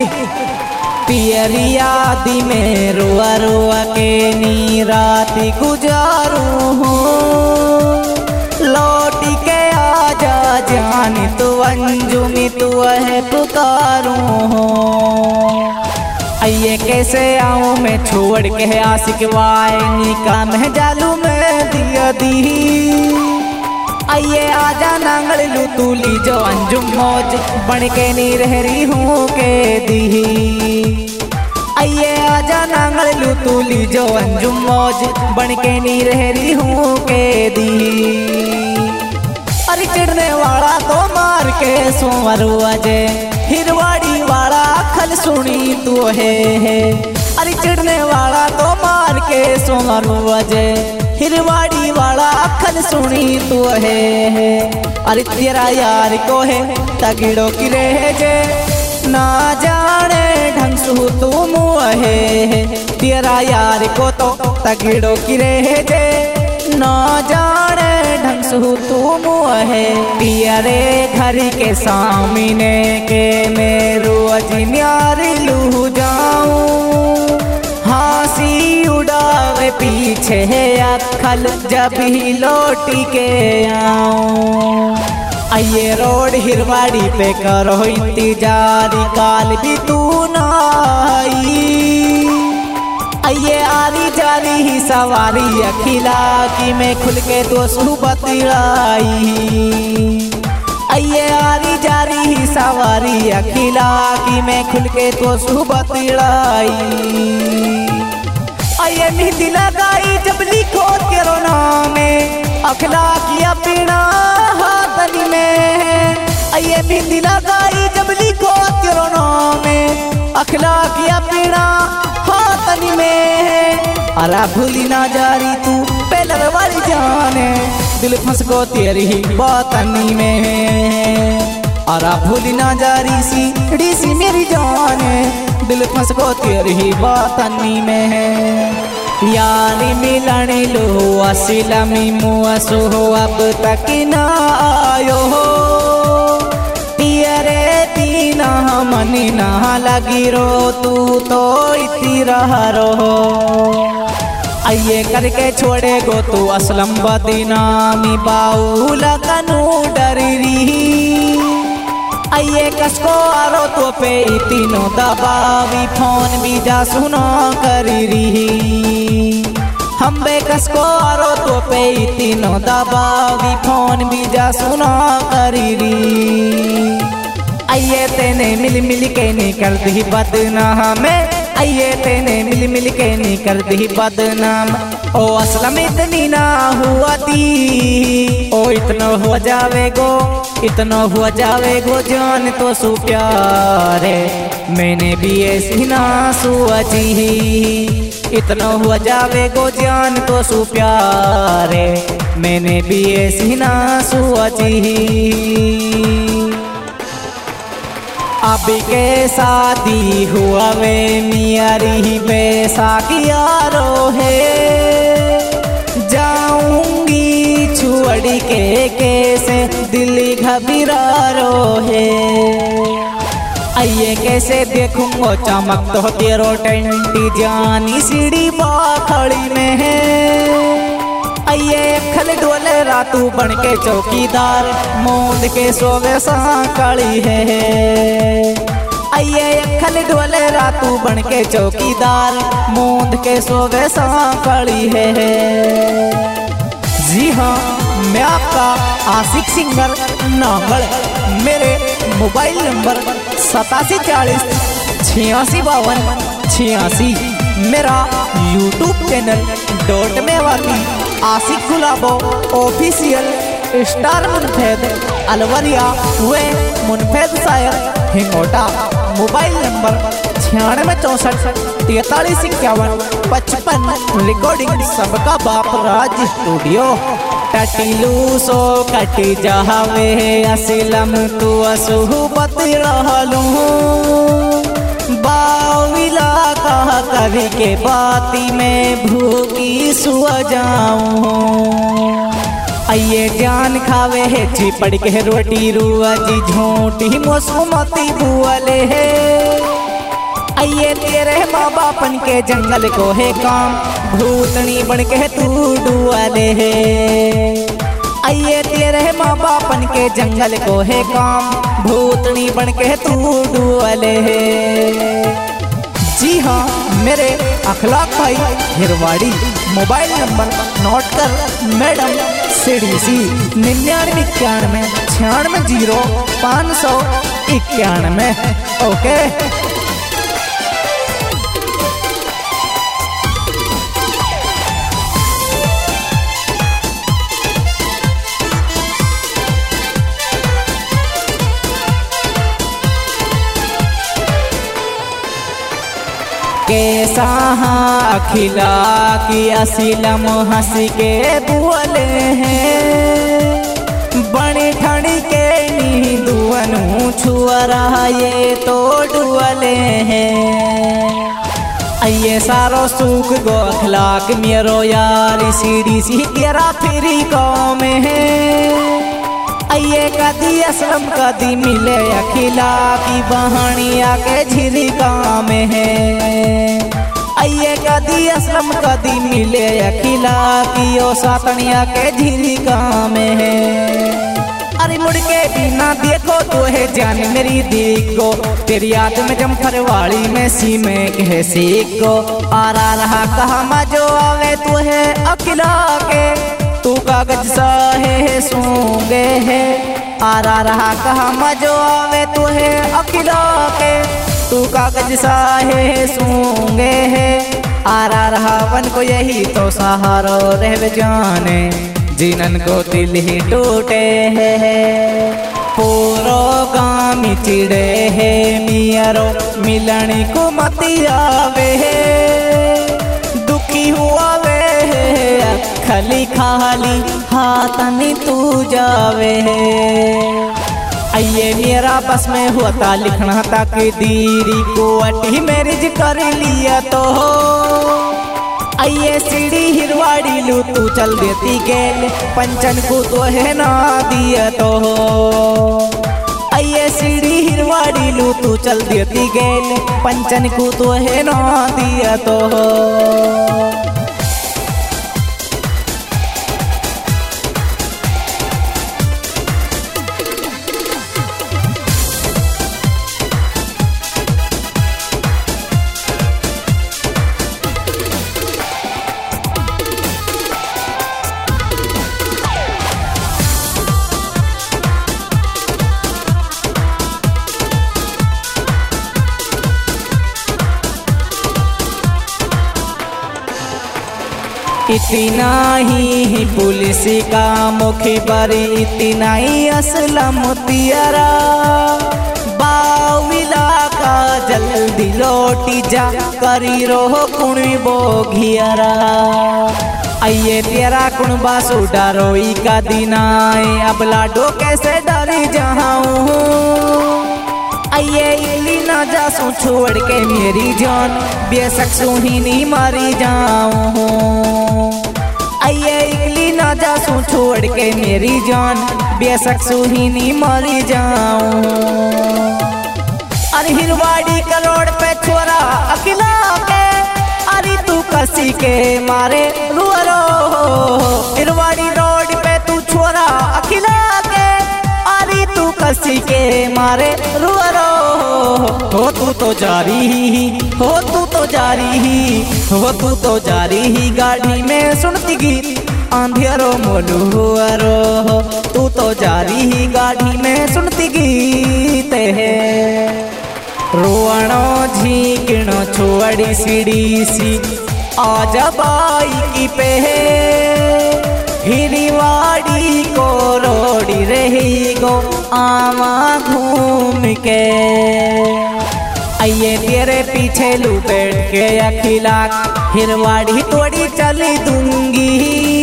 पियरिया दी में रुआ रुआ के नी राती गुजारू हूँ। लौटी के आजा जानी तू अंजुमी तू है पुकारू हूँ। आइए कैसे आऊँ मैं छोड़ के आशिक वायनी का मैं जालू में दिया दी। आइए आजा नांगल लू तू ली जो अंजुम मौज बन के नी रह रही हूँ के दी। आइए आजा नांगल लू तू ली जो अंजुम मौज बन के नी रह रही हूँ के दी। अरे चिड़ने वाला तो मार के सोमर अजे हिरवाड़ी वाला खल सुनी तू है। अरे चिड़ने वाला तो मार के सोमर अजे हिरवाड़ी वाला अखल सुनी तू है। अरे तेरा यार को है तगड़ो की रह जे ना जाने ढंग सु तू मुँह है। तेरा यार को तो तगड़ो की रह जे ना जाने ढंग सु तू मुँह है। पियरे घर के सामने के मैं रोज न्यारी लू जाऊं। हंसी उड़ावे पीछे है अखल जब ही लौटी के आऊं। आइए रोड हिरवाड़ी पे करो इंतजारी काल भी तू ना आई। आइए आरी जारी ही सवारी अखिला की मैं खुल के तो सुबतलाई। आइए आरी जारी ही सवारी अखिला की मैं खुल के तो सुबतलाई। आइए मेहंदी लगाई जबली खोद के रोना में अखला किया पीना हाथनी में। आइए मेहंदी लगाई जबली खोद के रोना में अखला किया पीना हाथनी में। अरा भूली ना जारी तू पहले वाली जाने दिल फंस को तेरी ही बातनी में। अरा भूली ना जारी सी मेरी जाने दिल फंस को तेरी ही बातनी में। यारी मिलन लो असिलमी मुआसो अब तक ना आयो हो। पियरे दीना मनी ना लगी रो तू तो इतनी रहा रो। आइए करके छोड़े गो तू असलम बदनामी बाउला कनू डरी। आइए कसको आरो तो पे तीनों दबावी फोन भी जा सुना करी रही। हम बे कसको आरो तो पे तीनों दबावी फोन भी जा सुना करी रही। आइए तेने मिल के नहीं कर दी बदनाम में। आइए तेने मिल के नहीं कर दी बदनाम। ओ असलम इतनी ना हुआ थी ओ इतना हो जावे गो जान तो सु प्यारे। मैंने भी ऐसी ना सोची इतना हो जावे गो जान तो सु प्यारे। मैंने भी ऐसी ना सोची। अभी के शादी हुआ वे मियारी बैसाखिया रो है। जाऊंगी छुअड़ी के कैसे दिल घबरा रो है। आइए कैसे देखूंगो चमक तो तेरो टेंटी जानी सीढ़ी बाखड़ी में है। आइए खल डोले रातू बन के चौकीदार मोद के सोवे साकड़ी है। आइए खल डोले रातू बन के चौकीदार मोद के सोवे साकड़ी है। जी हाँ मैं आपका आशिक सिंगर नांगल। मेरे मोबाइल नंबर 8740 8652 मेरा यूट्यूब चैनल डॉट में वाली आशिक गुलाबो ऑफिशियल स्टार मुनफेद अलवरिया वे मुनफेद शायर हिंगोटा। Mobile number 9664 4351 55। रिकॉर्डिंग सबका बाप राज स्टूडियो। टटिलू सो कटी जहावे असलम तू असुबत रहलू। बाविला कहा कभी के बाती में भूखी सुआ जाऊं। आइए जान खावे है चिपड़ के रोटी रुआ जी झूठी मौसमती बुआले है। आइए तेरे माँ बापन के जंगल को है काम, भूतनी बन के तू डुआले है। आइए तेरे माँ बापन के जंगल को है काम, भूतनी बन के तू डुआले है। जी हाँ, मेरे अखलाक भाई हिरवाड़ी। मोबाइल नंबर नोट कर मैडम CDC 9991960591। ओके। कैसा अखिला की असीलम हंस के बोले हैं, बड़ी ठंडी के नी दुअनु छुअरा ये तो डुअले हैं। आइए सारो सुख गो अखलाक मेरो यार CDC तेरा फिरी गाँव में है। आइए कदी असलम कदी मिले अखिला की बहनिया के झिरिका में है। आइए कदी असलम कदी मिले अखिला की ओ सातनिया के झिरिका में है। अरे मुड़ के बिना देखो तो है जान मेरी देखो, तेरी याद में जमफरवाड़ी में सी में कह सीखो। आरा रहा कहा मजो आवे तू है अखिला के, तू कागज सा है सूंगे है। आरा रहा कहा मजो आवे तू है अखिला के, तू कागज सा है सूंगे है। आरा रहा वन को यही तो सहारो रह जाने, जिनन को दिल ही टूटे है। पूरो गाम चिड़े है मियरो मिलनी को मती आवे है। दुखी हुआ वे खली खाली हाथनी तू जावे। आइए मेरा बस में होता लिखना ताकि दीरी को अटी मैरिज कर लिया तो। आइए सीढ़ी हिरवाड़ी लू तू चल देती गेल, पंचन को तो है ना दिया तो। आइए सीढ़ी हिरवाड़ी लू तू चल देती गेल, पंचन को तो है ना दिया तो। इतना ही पुलिस का मुखबर, इतना ही असलम तियारा। बाविला का जल्दी लौटी जा करी रोह कुणी बोघियारा। आइए तेरा कुण बासु डरोई का दिन आए, अब लाडो कैसे डरी जाऊं। आइए इली ना जासू छोड़ के मेरी जान, बेशक सुहीनी मारी जाऊं। आइए इली ना जासू छोड़ के मेरी जान, बेशक सुहीनी मारी जाऊं। अरे हिरवाड़ी करोड़ पे छोरा अखिला के, अरे तू कसी के मारे रुअरो। हिरवाड़ी रोड पे तू छोरा अखिला के, अरे तू कसी के मारे रुअरो। हो तू तो जारी ही, हो तू तो जारी ही, हो तू तो जारी ही। गाड़ी में सुनती गीत अंधेरो मोलुअरो, तू तो जारी ही गाड़ी में सुनती गीत है। रोअणो झीकणो छोड़ी CDC आजा बाई पे, हिरवाड़ी को रोड़ी रही गो आवा घूम के। आइए तेरे पीछे लू बैठ के अखिला, हिरवाड़ी तोड़ी चली दूंगी।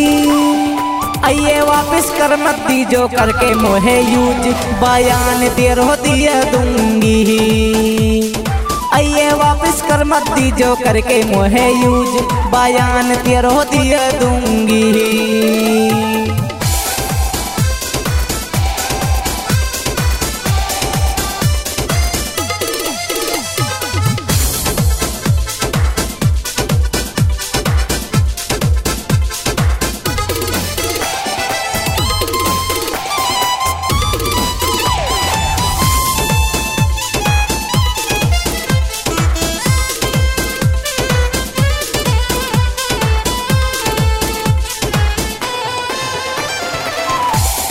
आइए वापस कर मत दी जो करके मोहे यूज, बयान तेरो दिया दूंगी। आइए वापस कर मत दी जो करके मोहे यूज, बयान तेरो दिया दूंगी।